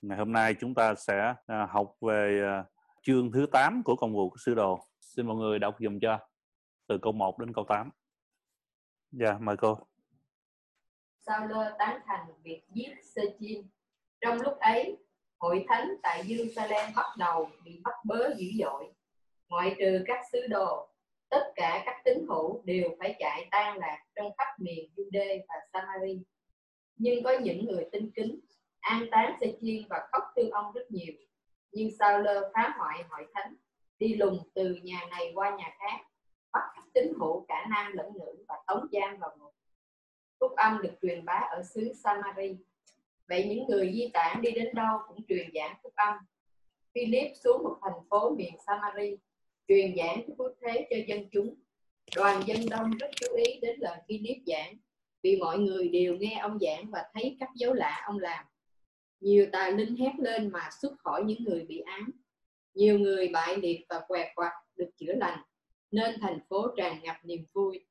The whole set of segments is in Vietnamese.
Ngày hôm nay chúng ta sẽ học về chương thứ 8 của công vụ của sứ đồ. Xin mọi người đọc dùm cho từ câu 1 đến câu 8. Dạ, mời cô. Sao-lơ tán thành việc giết Sê-chin. Trong lúc ấy, hội thánh tại Giê-ru-sa-lem bắt đầu bị bắt bớ dữ dội. Ngoại trừ các sứ đồ, tất cả các tín hữu đều phải chạy tan lạc trong khắp miền Giu-đê và Sa-ma-ri. Nhưng có những người tin kính an táng Sê-chin và khóc thương ông rất nhiều. Nhưng Sao-lơ phá hoại hội thánh, đi lùng từ nhà này qua nhà khác, bắt tín hữu cả nam lẫn nữ và tống giam vào ngục. Phúc âm được truyền bá ở xứ Sa-ma-ri. Vậy những người di tản đi đến đâu cũng truyền giảng phúc âm. Philip xuống một thành phố miền Sa-ma-ri, truyền giảng phúc thế cho dân chúng. Đoàn dân đông rất chú ý đến lời Philip giảng, vì mọi người đều nghe ông giảng và thấy các dấu lạ ông làm. Nhiều tà linh hét lên mà xuất khỏi những người bị ám. Nhiều người bại liệt và què quặt được chữa lành, nên thành phố tràn ngập niềm vui.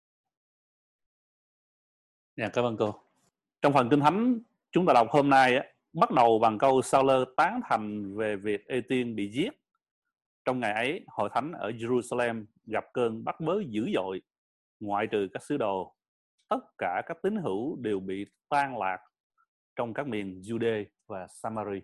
Dạ, cảm ơn cô. Trong phần Kinh Thánh chúng ta đọc hôm nay bắt đầu bằng câu Sao-lơ tán thành về việc Ê-tiên bị giết. Trong ngày ấy, hội thánh ở Giê-ru-sa-lem gặp cơn bắt bớ dữ dội. Ngoại trừ các sứ đồ, tất cả các tín hữu đều bị tan lạc trong các miền Giu-đê và Sa-ma-ri.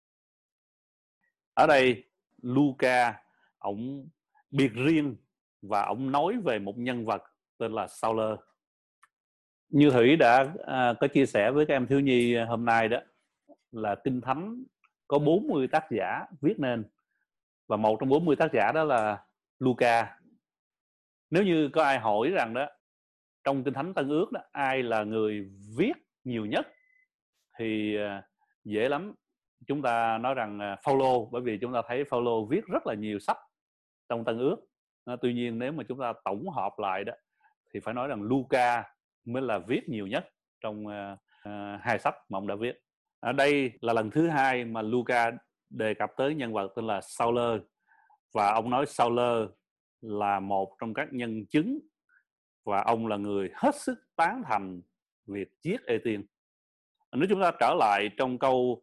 Ở đây, Luca ông biệt riêng và ông nói về một nhân vật tên là Sao-lơ. Như Thủy đã có chia sẻ với các em thiếu nhi hôm nay đó, là Kinh Thánh có 40 tác giả viết nên, và một trong 40 tác giả đó là Luca. Nếu như có ai hỏi rằng đó, trong Kinh Thánh Tân Ước đó, ai là người viết nhiều nhất, thì dễ lắm. Chúng ta nói rằng Phao-lô, bởi vì chúng ta thấy Phao-lô viết rất là nhiều sách trong Tân Ước. Tuy nhiên nếu mà chúng ta tổng hợp lại đó, thì phải nói rằng Luca mới là viết nhiều nhất trong hai sách mà ông đã viết. Ở đây là lần thứ hai mà Luca đề cập tới nhân vật tên là Sao-lơ, và ông nói Sao-lơ là một trong các nhân chứng, và ông là người hết sức tán thành việc giết Ê-tiên. Nếu chúng ta trở lại trong câu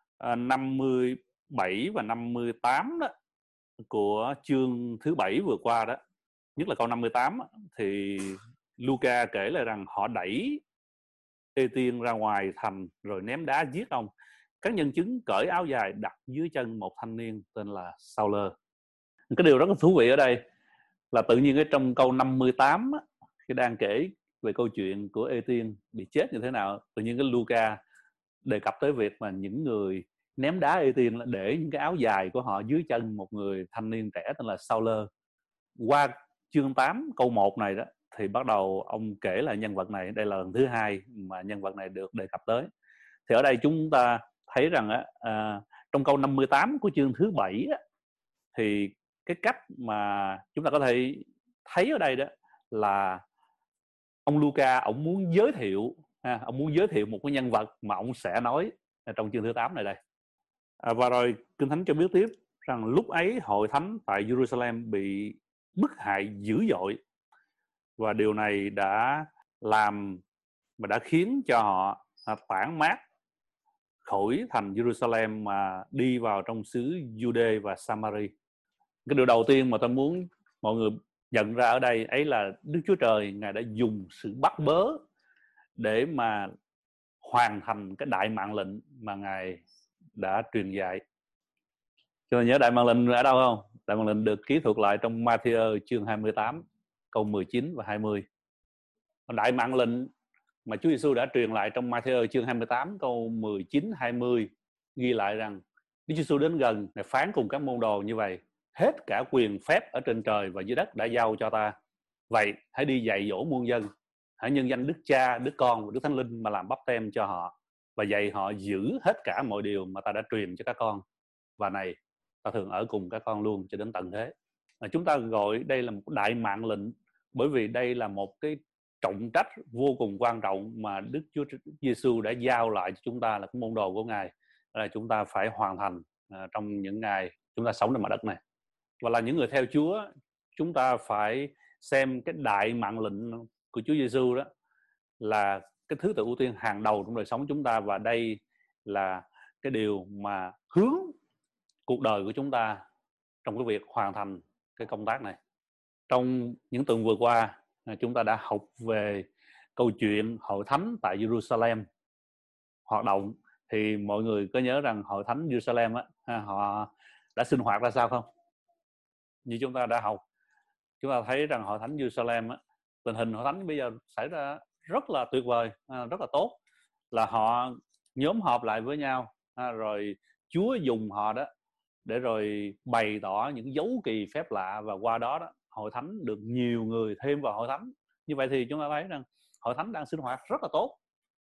57 và 58 đó, của chương thứ 7 vừa qua đó, nhất là câu 58, thì Luca kể lại rằng họ đẩy Ê-tiên ra ngoài thành rồi ném đá giết ông. Các nhân chứng cởi áo dài đặt dưới chân một thanh niên tên là Sao-lơ. Cái điều rất là thú vị ở đây là tự nhiên ở trong câu 58 khi đang kể về câu chuyện của Ê-tiên bị chết như thế nào, tự nhiên cái Luca đề cập tới việc mà những người ném đá Ê-tiên để những cái áo dài của họ dưới chân một người thanh niên trẻ tên là Sao-lơ. Qua chương 8 câu 1 này đó, thì bắt đầu ông kể là nhân vật này. Đây là lần thứ hai mà nhân vật này được đề cập tới. Thì ở đây chúng ta thấy rằng trong câu 58 của chương thứ 7 thì cái cách mà chúng ta có thể thấy ở đây đó là ông Luca ông muốn giới thiệu một cái nhân vật mà ông sẽ nói trong chương thứ 8 này đây. Và rồi Kinh Thánh cho biết tiếp rằng lúc ấy hội thánh tại Giê-ru-sa-lem bị bức hại dữ dội, và điều này đã làm mà đã khiến cho họ tản mát khỏi thành Giê-ru-sa-lem mà đi vào trong xứ Giu-đê và Sa-ma-ri. Cái điều đầu tiên mà tôi muốn mọi người nhận ra ở đây ấy là Đức Chúa Trời Ngài đã dùng sự bắt bớ để mà hoàn thành cái đại mạng lệnh mà Ngài đã truyền dạy. Cho nên nhớ đại mạng lệnh ở đâu không? Đại mạng lệnh được ký thuật lại trong Ma-thi-ơ chương 28 câu 19 và 20. Đại mạng lệnh mà Chúa Giêsu đã truyền lại trong Ma-thi-ơ chương 28 câu 19 20 ghi lại rằng Đức Chúa Giêsu đến gần, Ngài phán cùng các môn đồ như vậy: hết cả quyền phép ở trên trời và dưới đất đã giao cho ta. Vậy hãy đi dạy dỗ muôn dân, hãy nhân danh Đức Cha, Đức Con và Đức Thánh Linh mà làm báp têm cho họ, và dạy họ giữ hết cả mọi điều mà ta đã truyền cho các con. Và này, ta thường ở cùng các con luôn cho đến tận thế. Chúng ta gọi đây là một đại mạng lệnh, bởi vì đây là một cái trọng trách vô cùng quan trọng mà Đức Chúa Giêsu đã giao lại cho chúng ta là cái môn đồ của Ngài, là chúng ta phải hoàn thành trong những ngày chúng ta sống trên mặt đất này. Và là những người theo Chúa, chúng ta phải xem cái đại mạng lệnh của Chúa Giêsu đó là cái thứ tự ưu tiên hàng đầu trong đời sống chúng ta, và đây là cái điều mà hướng cuộc đời của chúng ta trong cái việc hoàn thành cái công tác này. Trong những tuần vừa qua, chúng ta đã học về câu chuyện hội thánh tại Jerusalem hoạt động. Thì mọi người có nhớ rằng hội thánh Jerusalem họ đã sinh hoạt ra sao không? Như chúng ta đã học, chúng ta thấy rằng hội thánh Jerusalem tình hình hội thánh bây giờ xảy ra rất là tuyệt vời, rất là tốt, là họ nhóm họp lại với nhau, rồi Chúa dùng họ đó để rồi bày tỏ những dấu kỳ phép lạ, và qua đó hội thánh được nhiều người thêm vào hội thánh. Như vậy thì chúng ta thấy rằng hội thánh đang sinh hoạt rất là tốt.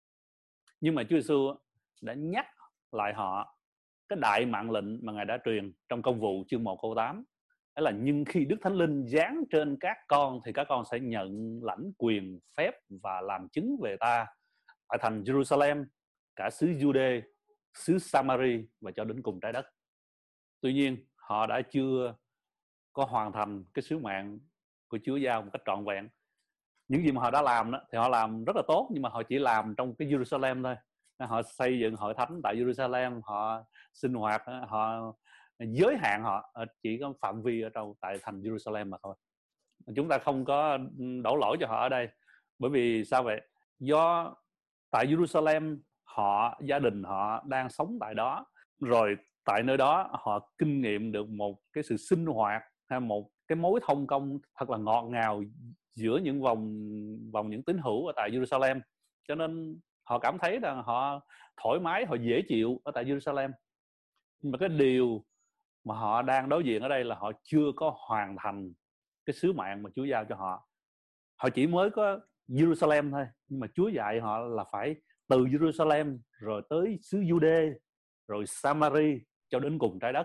Nhưng mà Chúa Giêsu đã nhắc lại họ cái đại mạng lệnh mà Ngài đã truyền trong Công vụ chương 1 câu 8. Đó là nhưng khi Đức Thánh Linh giáng trên các con thì các con sẽ nhận lãnh quyền phép và làm chứng về ta tại thành Jerusalem, cả xứ Jude, xứ Samari và cho đến cùng trái đất. Tuy nhiên họ đã chưa có hoàn thành cái sứ mạng của Chúa giao một cách trọn vẹn. Những gì mà họ đã làm đó, thì họ làm rất là tốt, nhưng mà họ chỉ làm trong cái Jerusalem thôi. Họ xây dựng hội thánh tại Jerusalem, họ sinh hoạt, họ giới hạn họ chỉ có phạm vi ở trong tại thành Jerusalem mà thôi. Chúng ta không có đổ lỗi cho họ ở đây. Bởi vì sao vậy? Do tại Jerusalem gia đình họ đang sống tại đó, rồi tại nơi đó họ kinh nghiệm được một cái sự sinh hoạt hay một cái mối thông công thật là ngọt ngào giữa những vòng những tín hữu ở tại Jerusalem. Cho nên họ cảm thấy rằng họ thoải mái, họ dễ chịu ở tại Jerusalem. Nhưng mà cái điều mà họ đang đối diện ở đây là họ chưa có hoàn thành cái sứ mạng mà Chúa giao cho họ. Họ chỉ mới có Jerusalem thôi, nhưng mà Chúa dạy họ là phải từ Jerusalem rồi tới xứ Jude, rồi Samari cho đến cùng trái đất.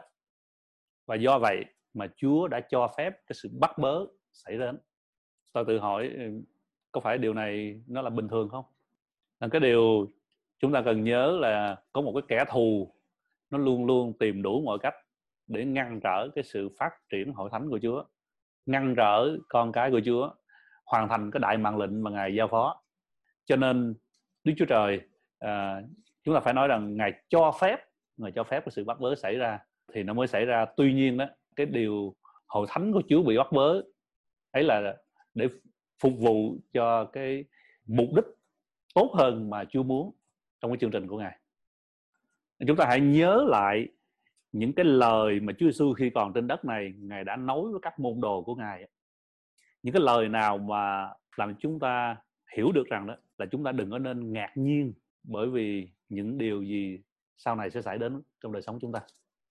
Và do vậy mà Chúa đã cho phép cái sự bắt bớ xảy đến. Tôi tự hỏi có phải điều này nó là bình thường không? Cái điều chúng ta cần nhớ là có một cái kẻ thù, nó luôn luôn tìm đủ mọi cách để ngăn trở cái sự phát triển hội thánh của Chúa, ngăn trở con cái của Chúa hoàn thành cái đại mạng lệnh mà Ngài giao phó. Cho nên Đức Chúa Trời, chúng ta phải nói rằng Ngài cho phép cái sự bắt bớ xảy ra thì nó mới xảy ra. Tuy nhiên đó, cái điều hội thánh của Chúa bị bắt bớ ấy là để phục vụ cho cái mục đích tốt hơn mà Chúa muốn trong cái chương trình của Ngài. Chúng ta hãy nhớ lại những cái lời mà Chúa Giêsu khi còn trên đất này, Ngài đã nói với các môn đồ của Ngài. Những cái lời nào mà làm chúng ta hiểu được rằng đó là chúng ta đừng có nên ngạc nhiên bởi vì những điều gì sau này sẽ xảy đến trong đời sống chúng ta.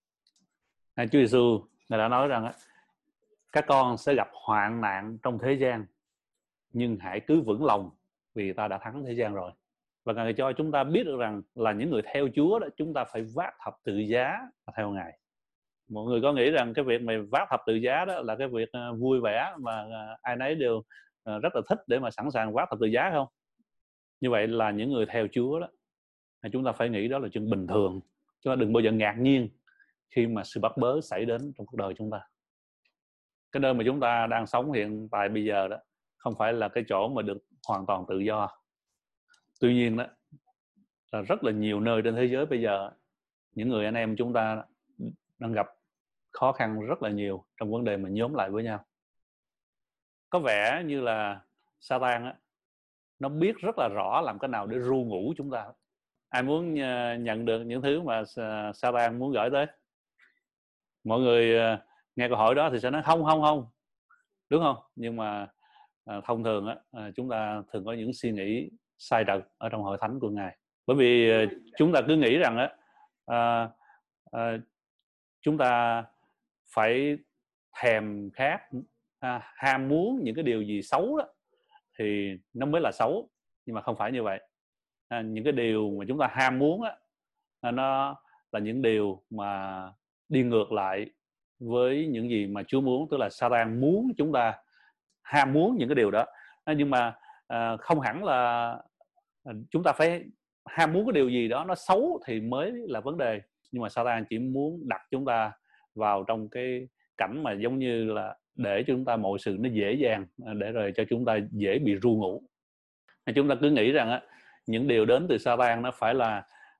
Chúa Giêsu Ngài đã nói rằng các con sẽ gặp hoạn nạn trong thế gian, nhưng hãy cứ vững lòng vì ta đã thắng thế gian rồi. Và Ngài cho chúng ta biết được rằng là những người theo Chúa đó, chúng ta phải vác thập tự giá và theo Ngài. Mọi người có nghĩ rằng cái việc mà vác thập tự giá đó là cái việc vui vẻ mà ai nấy đều rất là thích để mà sẵn sàng vác thập tự giá không? Như vậy là những người theo Chúa đó, chúng ta phải nghĩ đó là chuyện bình thường. Chúng ta đừng bao giờ ngạc nhiên khi mà sự bắt bớ xảy đến trong cuộc đời chúng ta. Cái nơi mà chúng ta đang sống hiện tại bây giờ đó không phải là cái chỗ mà được hoàn toàn tự do. Tuy nhiên đó là rất là nhiều nơi trên thế giới bây giờ những người anh em chúng ta đang gặp khó khăn rất là nhiều trong vấn đề mà nhóm lại với nhau. Có vẻ như là Satan á, nó biết rất là rõ làm cách nào để ru ngủ chúng ta. Ai muốn nhận được những thứ mà Satan muốn gửi tới? Mọi người nghe câu hỏi đó thì sẽ nói không, đúng không? Nhưng mà thông thường á, chúng ta thường có những suy nghĩ sai trật ở trong hội thánh của Ngài. Bởi vì chúng ta cứ nghĩ rằng chúng ta phải thèm khát, ham muốn những cái điều gì xấu đó thì nó mới là xấu. Nhưng mà không phải như vậy. Những cái điều mà chúng ta ham muốn á, nó là những điều mà đi ngược lại với những gì mà Chúa muốn. Tức là Satan muốn chúng ta ham muốn những cái điều đó. Nhưng mà không hẳn là chúng ta phải ham muốn cái điều gì đó nó xấu thì mới là vấn đề. Nhưng mà Satan chỉ muốn đặt chúng ta vào trong cái cảnh mà giống như là để cho chúng ta mọi sự nó dễ dàng, để rồi cho chúng ta dễ bị ru ngủ. Chúng ta cứ nghĩ rằng những điều đến từ Satan nó phải là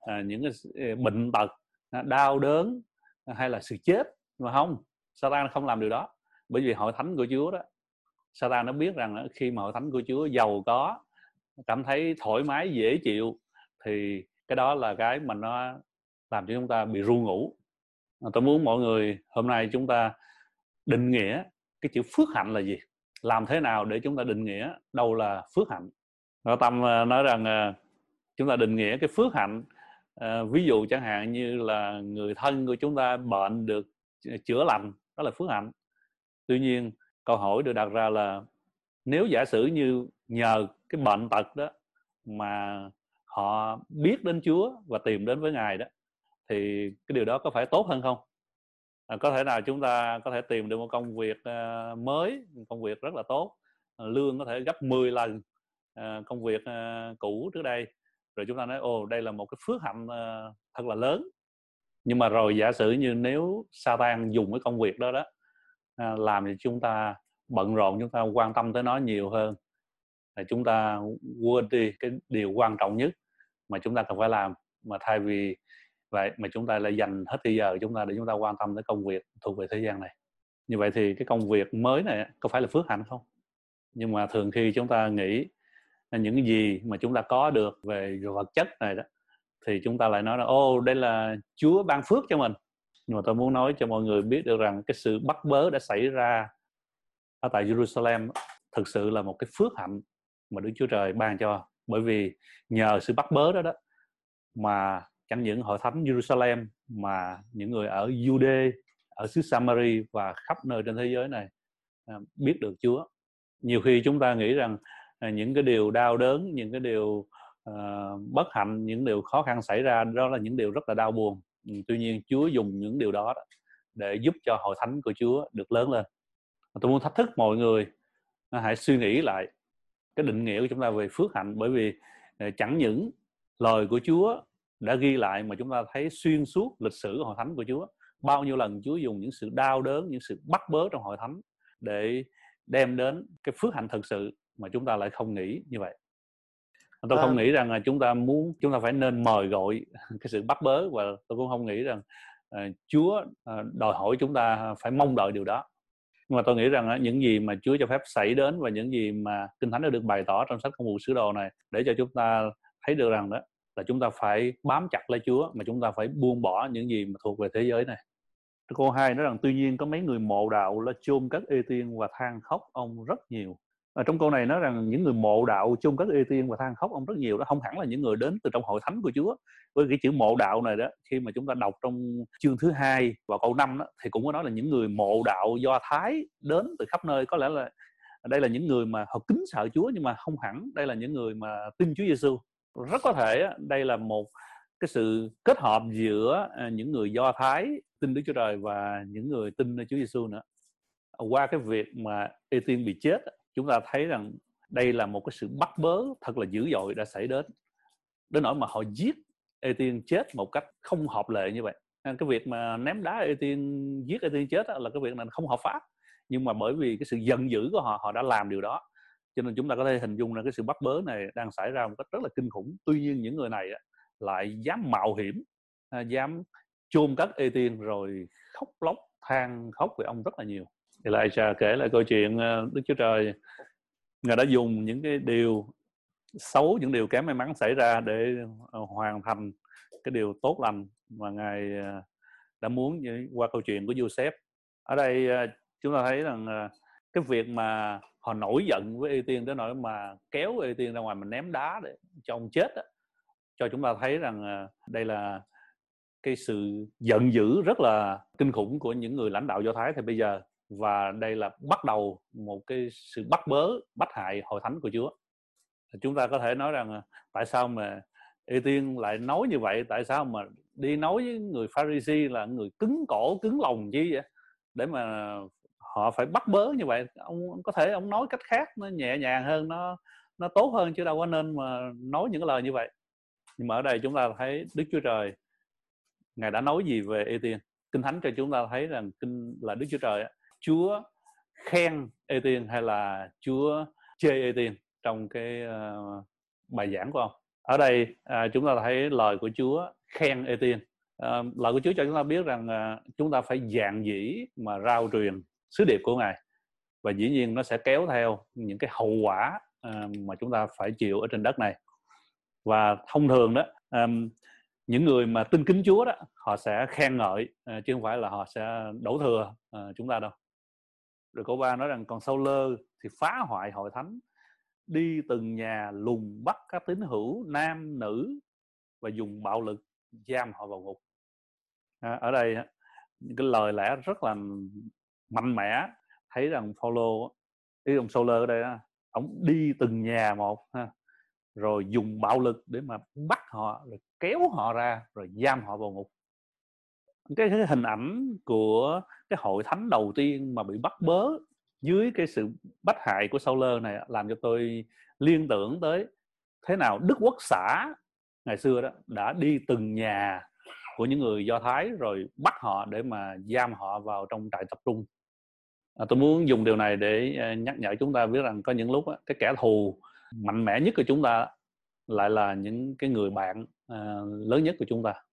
những cái bệnh tật, đau đớn hay là sự chết. Mà không, Satan không làm điều đó. Bởi vì hội thánh của Chúa đó, Satan nó biết rằng khi mà hội thánh của Chúa giàu có, cảm thấy thoải mái dễ chịu, thì cái đó là cái mà nó làm cho chúng ta bị ru ngủ. Tôi muốn mọi người hôm nay chúng ta định nghĩa cái chữ phước hạnh là gì, làm thế nào để chúng ta định nghĩa đâu là phước hạnh. Và Tâm nói rằng chúng ta định nghĩa cái phước hạnh, ví dụ chẳng hạn như là người thân của chúng ta bệnh được chữa lành, đó là phước hạnh. Tuy nhiên câu hỏi được đặt ra là nếu giả sử như nhờ cái bệnh tật đó mà họ biết đến Chúa và tìm đến với Ngài đó, thì cái điều đó có phải tốt hơn không? Có thể nào chúng ta có thể tìm được một công việc mới, công việc rất là tốt, lương có thể gấp 10 lần công việc cũ trước đây, rồi chúng ta nói ồ đây là một cái phước hạnh thật là lớn. Nhưng mà rồi giả sử như nếu Satan dùng cái công việc đó đó làm cho chúng ta bận rộn, chúng ta quan tâm tới nó nhiều hơn, là chúng ta quên đi cái điều quan trọng nhất mà chúng ta cần phải làm, mà thay vì vậy mà chúng ta lại dành hết thời giờ chúng ta để chúng ta quan tâm tới công việc thuộc về thế gian này. Như vậy thì cái công việc mới này có phải là phước hạnh không? Nhưng mà thường khi chúng ta nghĩ những cái gì mà chúng ta có được về vật chất này đó, thì chúng ta lại nói là ô đây là Chúa ban phước cho mình. Nhưng mà tôi muốn nói cho mọi người biết được rằng cái sự bắt bớ đã xảy ra ở tại Jerusalem thực sự là một cái phước hạnh mà Đức Chúa Trời ban cho. Bởi vì nhờ sự bắt bớ đó đó mà chẳng những hội thánh Jerusalem mà những người ở Jude, ở xứ Samari và khắp nơi trên thế giới này biết được Chúa. Nhiều khi chúng ta nghĩ rằng những cái điều đau đớn, những cái điều bất hạnh, những điều khó khăn xảy ra đó là những điều rất là đau buồn. Tuy nhiên Chúa dùng những điều đó để giúp cho hội thánh của Chúa được lớn lên. Tôi muốn thách thức mọi người hãy suy nghĩ lại cái định nghĩa của chúng ta về phước hạnh. Bởi vì chẳng những lời của Chúa đã ghi lại mà chúng ta thấy xuyên suốt lịch sử hội thánh của Chúa, bao nhiêu lần Chúa dùng những sự đau đớn, những sự bắt bớ trong hội thánh để đem đến cái phước hạnh thực sự mà chúng ta lại không nghĩ như vậy. Tôi không nghĩ rằng là chúng ta phải nên mời gọi cái sự bắt bớ, và tôi cũng không nghĩ rằng Chúa đòi hỏi chúng ta phải mong đợi điều đó. Nhưng mà tôi nghĩ rằng những gì mà Chúa cho phép xảy đến và những gì mà Kinh Thánh đã được bày tỏ trong sách Công vụ Sứ Đồ này để cho chúng ta thấy được rằng đó là chúng ta phải bám chặt lấy Chúa, mà chúng ta phải buông bỏ những gì mà thuộc về thế giới này. Câu 2 nói rằng tuy nhiên có mấy người mộ đạo là chôn cất ê tiên và than khóc ông rất nhiều. Trong câu này nói rằng những người mộ đạo chôn cất ê tiên và than khóc ông rất nhiều, đó không hẳn là những người đến từ trong hội thánh của Chúa. Với cái chữ mộ đạo này đó, khi mà chúng ta đọc trong chương thứ 2 và câu 5 đó, thì cũng có nói là những người mộ đạo Do Thái đến từ khắp nơi. Có lẽ là đây là những người mà họ kính sợ Chúa, nhưng mà không hẳn đây là những người mà tin Chúa Giêsu. Rất có thể đây là một cái sự kết hợp giữa những người Do Thái tin Đức Chúa Trời và những người tin Chúa Giêsu nữa. Qua cái việc mà ê tiên bị chết, chúng ta thấy rằng đây là một cái sự bắt bớ thật là dữ dội đã xảy đến nỗi mà họ giết ê tiên chết một cách không hợp lệ như vậy. Cái việc mà ném đá ê tiên, giết ê tiên chết là cái việc này không hợp pháp, nhưng mà bởi vì cái sự giận dữ của họ đã làm điều đó, cho nên chúng ta có thể hình dung là cái sự bắt bớ này đang xảy ra một cách rất là kinh khủng. Tuy nhiên những người này lại dám mạo hiểm, dám chôn cất ê tiên rồi khóc lóc than khóc về ông rất là nhiều. Thì lại kể lại câu chuyện Đức Chúa Trời Ngài đã dùng những cái điều xấu, những điều kém may mắn xảy ra để hoàn thành cái điều tốt lành mà Ngài đã muốn qua câu chuyện của Joseph. Ở đây chúng ta thấy rằng cái việc mà họ nổi giận với ê tiên đến nỗi mà kéo ê tiên ra ngoài mà ném đá để cho ông chết đó, cho chúng ta thấy rằng đây là cái sự giận dữ rất là kinh khủng của những người lãnh đạo Do Thái thì bây giờ. Và đây là bắt đầu một cái sự bắt bớ, bắt hại hội thánh của Chúa. Chúng ta có thể nói rằng tại sao mà ê tiên lại nói như vậy, tại sao mà đi nói với người Pharisee là người cứng cổ cứng lòng chi vậy, để mà họ phải bắt bớ như vậy. Ông có thể ông nói cách khác, nó nhẹ nhàng hơn, nó tốt hơn, chứ đâu có nên mà nói những cái lời như vậy. Nhưng mà ở đây chúng ta thấy Đức Chúa Trời Ngài đã nói gì về ê tiên. Kinh Thánh cho chúng ta thấy rằng là Đức Chúa Trời, Chúa khen ê tiên hay là Chúa chê ê tiên trong cái bài giảng của ông. Ở đây chúng ta thấy lời của Chúa khen Ê-tiên. Lời của Chúa cho chúng ta biết rằng chúng ta phải dạn dĩ mà rao truyền sứ điệp của Ngài, và dĩ nhiên nó sẽ kéo theo những cái hậu quả mà chúng ta phải chịu ở trên đất này. Và thông thường đó, những người mà tin kính Chúa đó, họ sẽ khen ngợi chứ không phải là họ sẽ đổ thừa chúng ta đâu. Rồi câu 3 nói rằng còn Sao-lơ thì phá hoại hội thánh, đi từng nhà lùng bắt các tín hữu nam nữ và dùng bạo lực giam họ vào ngục. Ở đây những cái lời lẽ rất là mạnh mẽ, thấy rằng Phaolô, ý ông Sao-lơ ở đây đó, ông đi từng nhà một rồi dùng bạo lực để mà bắt họ, rồi kéo họ ra, rồi giam họ vào ngục. Cái hình ảnh của cái hội thánh đầu tiên mà bị bắt bớ dưới cái sự bách hại của Sao-lơ này làm cho tôi liên tưởng tới thế nào Đức Quốc xã ngày xưa đó đã đi từng nhà của những người Do Thái rồi bắt họ để mà giam họ vào trong trại tập trung. Tôi muốn dùng điều này để nhắc nhở chúng ta biết rằng có những lúc cái kẻ thù mạnh mẽ nhất của chúng ta lại là những cái người bạn lớn nhất của chúng ta.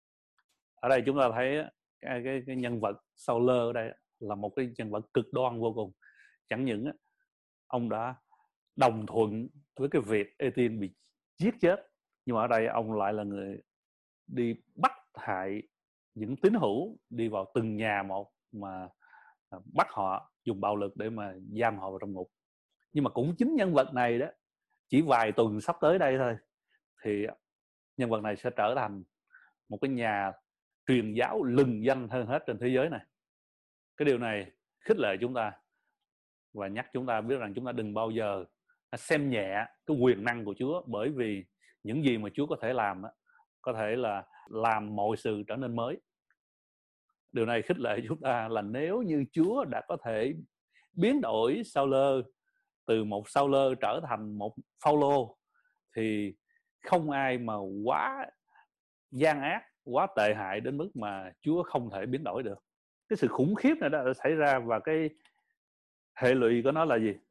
Ở đây chúng ta thấy cái nhân vật Sao-lơ ở đây là một cái nhân vật cực đoan vô cùng. Chẳng những ông đã đồng thuận với cái việc Ê-tiên bị giết chết, nhưng mà ở đây ông lại là người đi bắt hại những tín hữu, đi vào từng nhà một mà bắt họ, dùng bạo lực để mà giam họ vào trong ngục. Nhưng mà cũng chính nhân vật này đó, chỉ vài tuần sắp tới đây thôi, thì nhân vật này sẽ trở thành một cái nhà truyền giáo lừng danh hơn hết trên thế giới này. Cái điều này khích lệ chúng ta và nhắc chúng ta biết rằng chúng ta đừng bao giờ xem nhẹ cái quyền năng của Chúa, bởi vì những gì mà Chúa có thể làm có thể là làm mọi sự trở nên mới. Điều này khích lệ chúng ta là nếu như Chúa đã có thể biến đổi Sao-lơ từ một Sao-lơ trở thành một Phao-lô, thì không ai mà quá gian ác, quá tệ hại đến mức mà Chúa không thể biến đổi được. Cái sự khủng khiếp này đã xảy ra, và cái hệ lụy của nó là gì?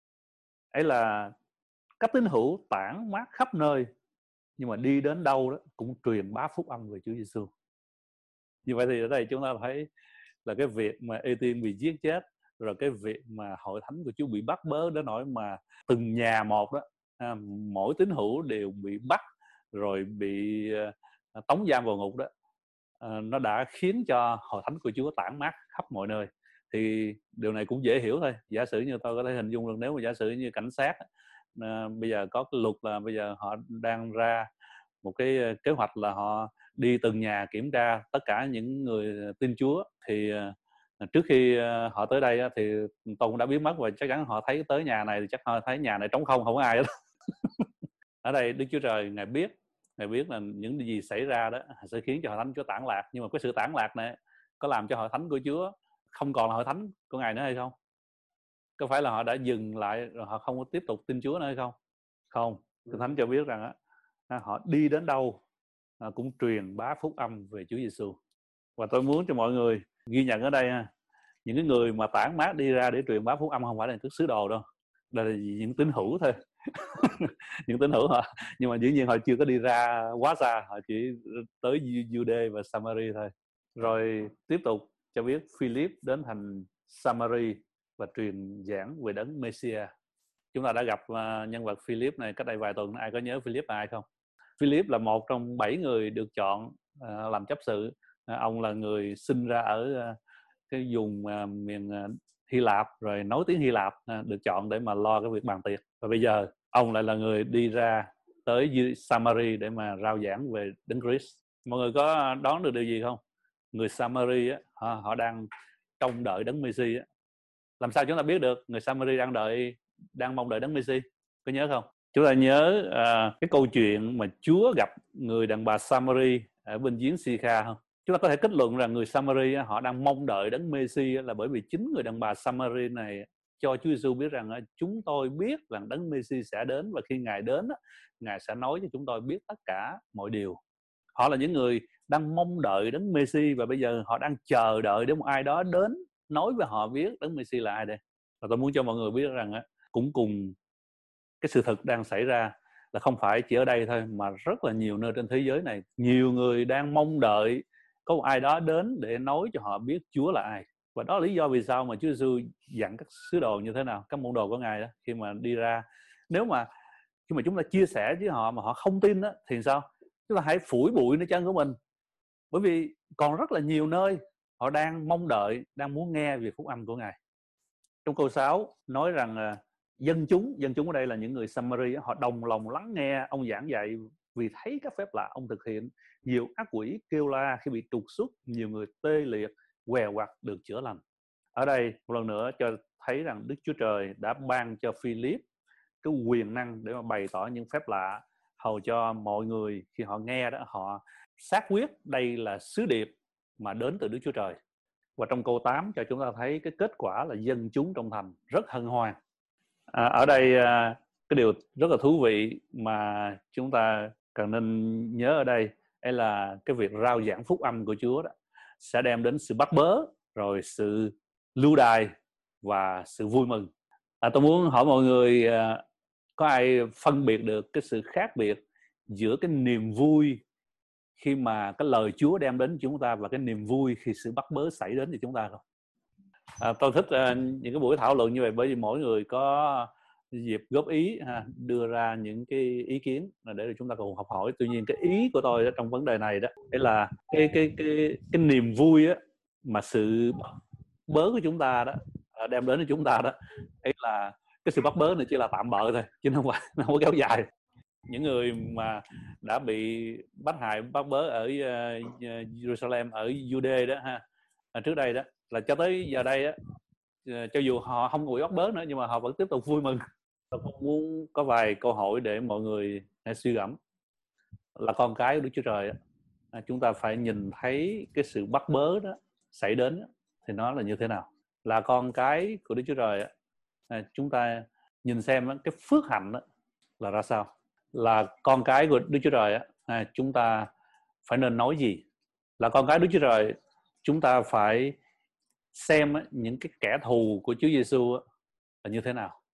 Ấy là các tín hữu tản mát khắp nơi, nhưng mà đi đến đâu đó cũng truyền bá phúc âm về Chúa Giêsu. Như vậy thì ở đây chúng ta thấy là cái việc mà Ê-tiên bị giết chết, rồi cái việc mà hội thánh của Chúa bị bắt bớ đến nỗi mà từng nhà một đó, mỗi tín hữu đều bị bắt rồi bị tống giam vào ngục đó, nó đã khiến cho hội thánh của Chúa tản mát khắp mọi nơi. Thì điều này cũng dễ hiểu thôi. Giả sử như tôi có thể hình dung được, nếu mà giả sử như cảnh sát bây giờ có cái luật là bây giờ họ đang ra một cái kế hoạch là họ đi từng nhà kiểm tra tất cả những người tin Chúa, thì trước khi họ tới đây thì tôi cũng đã biết mất, và chắc chắn họ thấy tới nhà này thì chắc họ thấy nhà này trống không, không có ai hết. Ở đây Đức Chúa Trời Ngài biết là những gì xảy ra đó sẽ khiến cho hội thánh Chúa tản lạc. Nhưng mà cái sự tản lạc này có làm cho hội thánh của Chúa không còn là hội thánh của Ngài nữa hay không? Có phải là họ đã dừng lại rồi họ không có tiếp tục tin Chúa nữa hay không? Không. Kinh Thánh cho biết rằng họ đi đến đâu cũng truyền bá phúc âm về Chúa Giêsu. Và tôi muốn cho mọi người ghi nhận ở đây, những cái người mà tản mát đi ra để truyền bá phúc âm không phải là các sứ đồ đâu, đây là những tín hữu thôi. Những tín hữu họ, nhưng mà dĩ nhiên họ chưa có đi ra quá xa, họ chỉ tới Jude và Samari thôi. Rồi tiếp tục cho biết Philip đến thành Samari và truyền giảng về đấng Messiah. Chúng ta đã gặp nhân vật Philip này cách đây vài tuần. Ai có nhớ Philip là ai không? Philip là một trong 7 người được chọn làm chấp sự. Ông là người sinh ra ở cái vùng miền Hy Lạp, rồi nói tiếng Hy Lạp, được chọn để mà lo cái việc bàn tiệc. Và bây giờ ông lại là người đi ra tới Samari để mà rao giảng về Đấng Christ. Mọi người có đoán được điều gì không? Người Samari họ đang trông đợi Đấng Messi. Làm sao chúng ta biết được người Samari đang mong đợi Đấng Messi? Có nhớ không? Chúng ta nhớ cái câu chuyện mà Chúa gặp người đàn bà Samari ở bên giếng Sica không? Chúng ta có thể kết luận rằng người Samari họ đang mong đợi Đấng Messi là bởi vì chính người đàn bà Samari này cho Chúa Giêsu biết rằng chúng tôi biết rằng Đấng Messi sẽ đến, và khi Ngài đến, Ngài sẽ nói cho chúng tôi biết tất cả mọi điều. Họ là những người đang mong đợi Đấng Messi, và bây giờ họ đang chờ đợi để một ai đó đến nói với họ biết Đấng Messi là ai đây. Và tôi muốn cho mọi người biết rằng cũng cùng cái sự thật đang xảy ra là không phải chỉ ở đây thôi, mà rất là nhiều nơi trên thế giới này, nhiều người đang mong đợi có một ai đó đến để nói cho họ biết Chúa là ai. Và đó là lý do vì sao mà Chúa Giêsu dặn các sứ đồ như thế nào, các môn đồ của Ngài đó, khi mà đi ra, nếu mà khi mà chúng ta chia sẻ với họ mà họ không tin đó, thì sao? Chúng ta hãy phủi bụi nơi chân của mình, bởi vì còn rất là nhiều nơi họ đang mong đợi, đang muốn nghe về phúc âm của Ngài. Trong câu 6 nói rằng dân chúng ở đây là những người Samari, họ đồng lòng lắng nghe ông giảng dạy, vì thấy các phép lạ ông thực hiện. Nhiều ác quỷ kêu la khi bị trục xuất, nhiều người tê liệt, què quặt được chữa lành. Ở đây một lần nữa cho thấy rằng Đức Chúa Trời đã ban cho Philip cái quyền năng để mà bày tỏ những phép lạ, hầu cho mọi người khi họ nghe đó, họ xác quyết đây là sứ điệp mà đến từ Đức Chúa Trời. Và trong câu 8 cho chúng ta thấy cái kết quả là dân chúng trong thành rất hân hoan. Ở đây cái điều rất là thú vị mà chúng ta cần nên nhớ ở đây ấy là cái việc rao giảng phúc âm của Chúa đó sẽ đem đến sự bắt bớ, rồi sự lưu đày và sự vui mừng. Tôi muốn hỏi mọi người, có ai phân biệt được cái sự khác biệt giữa cái niềm vui khi mà cái lời Chúa đem đến chúng ta và cái niềm vui khi sự bắt bớ xảy đến cho chúng ta không? Tôi thích những cái buổi thảo luận như vậy, bởi vì mỗi người có dịp góp ý, đưa ra những cái ý kiến để chúng ta cùng học hỏi. Tuy nhiên cái ý của tôi trong vấn đề này đó là cái niềm vui á, mà sự bắt bớ của chúng ta đó đem đến cho chúng ta đó, ấy là cái sự bắt bớ này chỉ là tạm bợ thôi, chứ không phải không có kéo dài. Những người mà đã bị bắt hại, bắt bớ ở Jerusalem, ở Jude đó ha, trước đây đó, là cho tới giờ đây á, cho dù họ không bị bắt bớ nữa nhưng mà họ vẫn tiếp tục vui mừng. Tôi cũng muốn có vài câu hỏi để mọi người hãy suy gẫm. Là con cái của Đức Chúa Trời á, chúng ta phải nhìn thấy cái sự bắt bớ đó xảy đến đó, thì nó là như thế nào. Là con cái của Đức Chúa Trời á, chúng ta nhìn xem cái phước hạnh đó là ra sao. Là con cái của Đức Chúa Trời á, chúng ta phải nên nói gì. Là con cái Đức Chúa Trời, chúng ta phải xem những cái kẻ thù của Chúa Giêsu là như thế nào.